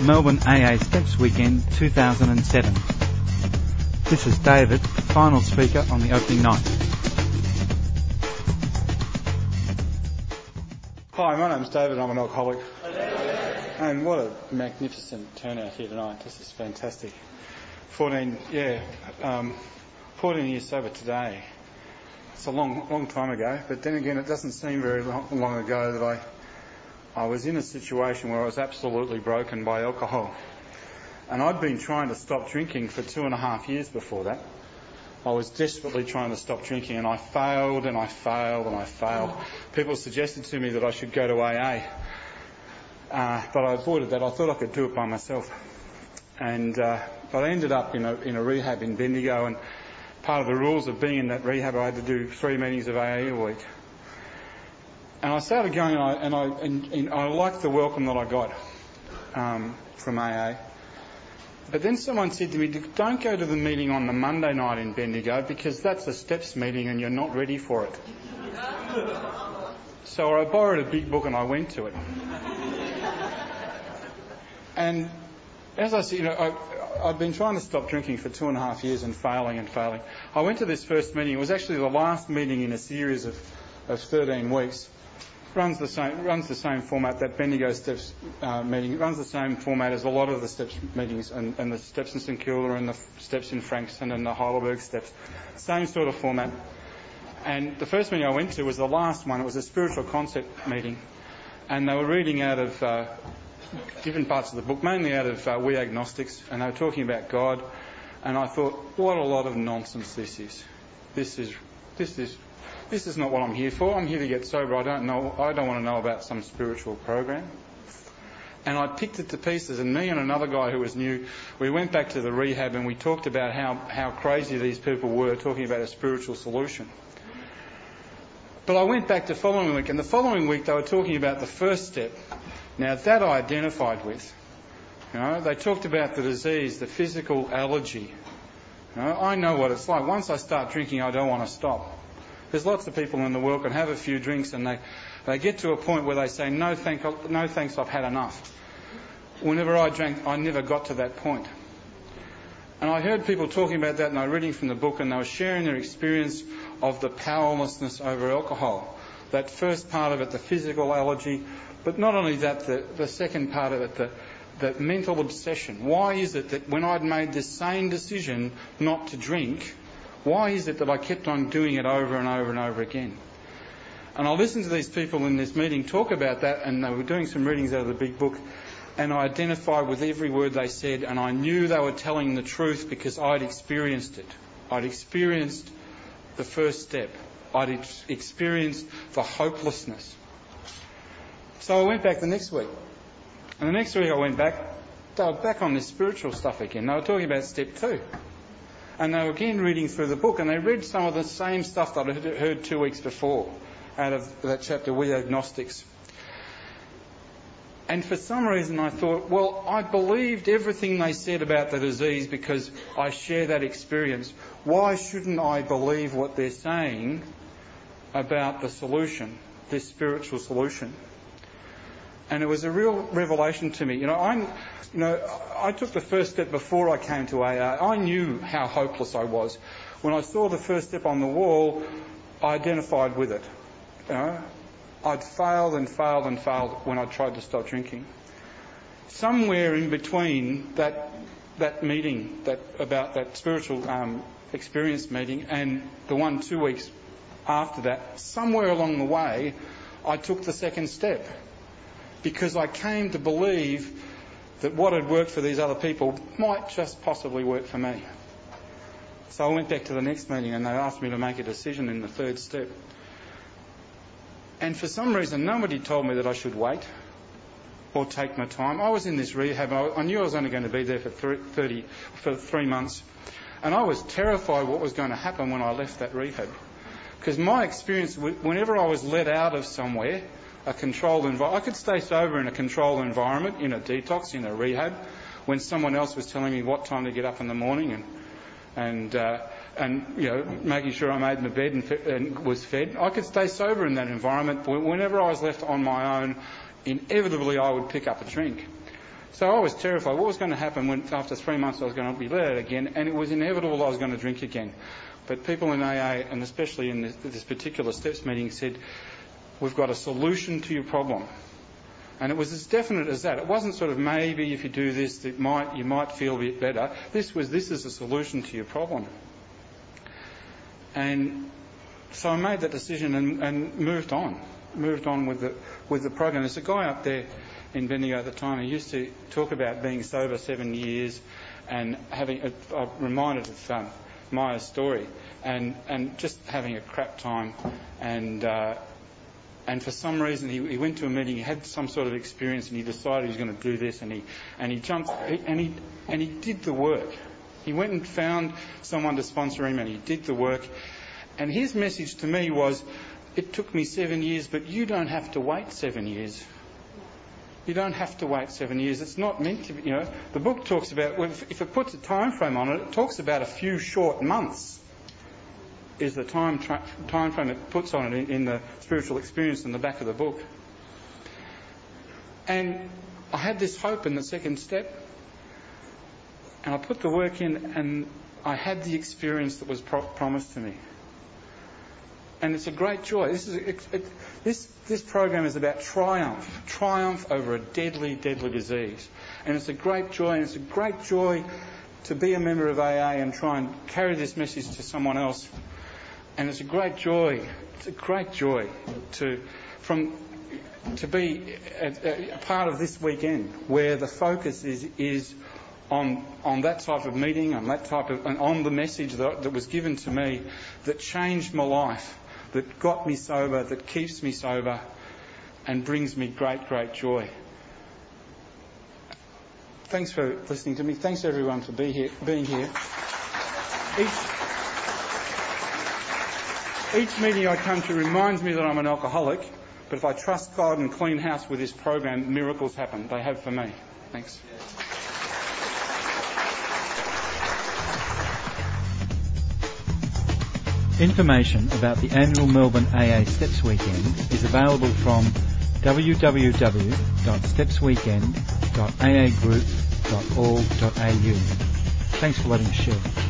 Melbourne AA Steps Weekend 2007. This is David, final speaker on the opening night. Hi, my name's David, I'm an alcoholic. And what a magnificent turnout here tonight. This is fantastic. 14 years sober today. It's a long time ago, but then again it doesn't seem very long ago that I was in a situation where I was absolutely broken by alcohol. And I'd been trying to stop drinking for 2.5 years before that. I was desperately trying to stop drinking, and I failed and I failed and I failed. People suggested to me that I should go to AA, but I avoided that. I thought I could do it by myself. And but I ended up in a rehab in Bendigo, and part of the rules of being in that rehab, I had to do 3 meetings of AA a week. And I started going, and I liked the welcome that I got from AA. But then someone said to me, don't go to the meeting on the Monday night in Bendigo because that's a steps meeting and you're not ready for it. So I borrowed a big book and I went to it. And as I said, I'd been trying to stop drinking for 2.5 years and failing. I went to this first meeting. It was actually the last meeting in a series of 13 weeks. Runs the same format that Bendigo Steps meeting. It runs the same format as a lot of the Steps meetings and the Steps in St Kilda and the Steps in Frankston and the Heidelberg Steps. Same sort of format. And the first meeting I went to was the last one. It was a spiritual concept meeting. And they were reading out of different parts of the book, mainly out of We Agnostics, and they were talking about God. And I thought, what a lot of nonsense this is. This is not what I'm here for. I'm here to get sober. I don't want to know about some spiritual program. And I picked it to pieces, and me and another guy who was new, we went back to the rehab and we talked about how crazy these people were talking about a spiritual solution. But I went back the following week, and the following week they were talking about the first step. Now that I identified with. They talked about the disease, the physical allergy. I know what it's like. Once I start drinking, I don't want to stop. There's lots of people in the world can have a few drinks and they get to a point where they say, no thanks, I've had enough. Whenever I drank, I never got to that point. And I heard people talking about that, and they were reading from the book, and they were sharing their experience of the powerlessness over alcohol. That first part of it, the physical allergy, but not only that, the second part of it, the mental obsession. Why is it that when I'd made the same decision not to drink, why is it that I kept on doing it over and over and over again? And I listened to these people in this meeting talk about that, and they were doing some readings out of the big book, and I identified with every word they said, and I knew they were telling the truth because I'd experienced it. I'd experienced the first step. I'd experienced the hopelessness. So I went back the next week. And the next week I went back, they were back on this spiritual stuff again. They were talking about step 2. And they were again reading through the book, and they read some of the same stuff that I had heard 2 weeks before out of that chapter, We Agnostics. And for some reason I thought, well, I believed everything they said about the disease because I share that experience. Why shouldn't I believe what they're saying about the solution, this spiritual solution? And it was a real revelation to me. I took the first step before I came to AA. I knew how hopeless I was. When I saw the first step on the wall, I identified with it. I'd failed when I tried to stop drinking. Somewhere in between that meeting, about that spiritual experience meeting, and the one 2 weeks after that, somewhere along the way, I took the second step. Because I came to believe that what had worked for these other people might just possibly work for me. So I went back to the next meeting and they asked me to make a decision in the third step. And for some reason, nobody told me that I should wait or take my time. I was in this rehab. I knew I was only going to be there for 3 months. And I was terrified what was going to happen when I left that rehab. Because my experience, whenever I was let out of somewhere, a controlled environment. I could stay sober in a controlled environment, in a detox, in a rehab, when someone else was telling me what time to get up in the morning and making sure I made my bed and was fed. I could stay sober in that environment, but whenever I was left on my own, inevitably I would pick up a drink. So I was terrified. What was going to happen when after 3 months I was going to be let out again, and it was inevitable I was going to drink again. But people in AA, and especially in this particular steps meeting, said, we've got a solution to your problem. And it was as definite as that. It wasn't sort of maybe if you do this you might feel a bit better. This is a solution to your problem. And so I made that decision and moved on with the program. There's a guy up there in Bendigo at the time who used to talk about being sober 7 years and having reminded of Maya's story and just having a crap time and for some reason he went to a meeting, he had some sort of experience and he decided he was going to do this and he jumped and he did the work. He went and found someone to sponsor him and he did the work. And his message to me was, it took me 7 years, but you don't have to wait 7 years. You don't have to wait 7 years. It's not meant to be, The book talks about, if it puts a time frame on it, it talks about a few short months is the time frame it puts on it in the spiritual experience in the back of the book. And I had this hope in the second step, and I put the work in, and I had the experience that was promised to me. And it's a great joy. This program is about triumph over a deadly, deadly disease. And it's a great joy, and it's a great joy to be a member of AA and try and carry this message to someone else. And it's a great joy to be a part of this weekend where the focus is on that type of meeting, on the message that was given to me that changed my life, that got me sober, that keeps me sober and brings me great, great joy. Thanks for listening to me. Thanks everyone for being here. Each meeting I come to reminds me that I'm an alcoholic, but if I trust God and clean house with this program, miracles happen. They have for me. Thanks. Information about the annual Melbourne AA Steps Weekend is available from www.stepsweekend.aagroup.org.au. Thanks for letting us share.